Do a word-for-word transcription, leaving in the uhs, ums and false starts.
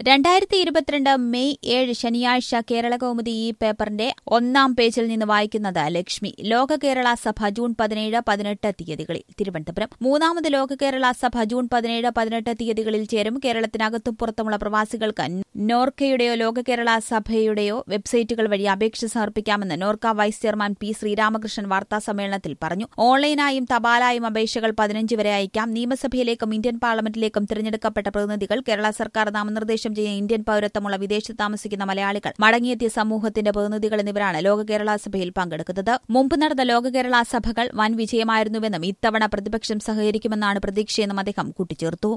രണ്ടായിരത്തി ഇരുപത്തിരണ്ട് മെയ് ഏഴ് ശനിയാഴ്ച കേരളകൗമുദി ഈ പേപ്പറിന്റെ ഒന്നാം പേജിൽ നിന്ന് വായിക്കുന്നത് ലക്ഷ്മി. ലോക കേരള സഭ ജൂൺ പതിനേഴ് പതിനെട്ട് തീയതികളിൽ തിരുവനന്തപുരം. മൂന്നാമത് ലോക കേരള സഭ ജൂൺ പതിനേഴ് പതിനെട്ട് തീയതികളിൽ ചേരും. കേരളത്തിനകത്തും പുറത്തുമുള്ള പ്രവാസികൾക്ക് നോർക്കയുടെയോ ലോക കേരള സഭയുടെയോ വെബ്സൈറ്റുകൾ വഴി അപേക്ഷ സമർപ്പിക്കാമെന്ന് NORKA vice chairman P Sreeramakrishnan വാർത്താസമ്മേളനത്തിൽ പറഞ്ഞു. ഓൺലൈനായും തപാലായും അപേക്ഷകൾ പതിനഞ്ച് വരെ അയക്കാം. നിയമസഭയിലേക്കും ഇന്ത്യൻ പാർലമെന്റിലേക്കും തിരഞ്ഞെടുക്കപ്പെട്ട പ്രതിനിധികൾ, കേരള സർക്കാർ നാമനിർദ്ദേശം ചെയ്യുന്ന ഇന്ത്യൻ പൌരത്വമുള്ള വിദേശത്ത് താമസിക്കുന്ന മലയാളികൾ, മടങ്ങിയെത്തിയ സമൂഹത്തിന്റെ പ്രതിനിധികൾ എന്നിവരാണ് ലോക കേരള സഭയിൽ പങ്കെടുക്കുന്നത്. മുമ്പ് നടന്ന ലോക കേരള സഭകൾ വൻ വിജയമായിരുന്നുവെന്നും ഇത്തവണ പ്രതിപക്ഷം സഹകരിക്കുമെന്നാണ് പ്രതീക്ഷയെന്നും അദ്ദേഹം കൂട്ടിച്ചേർത്തു.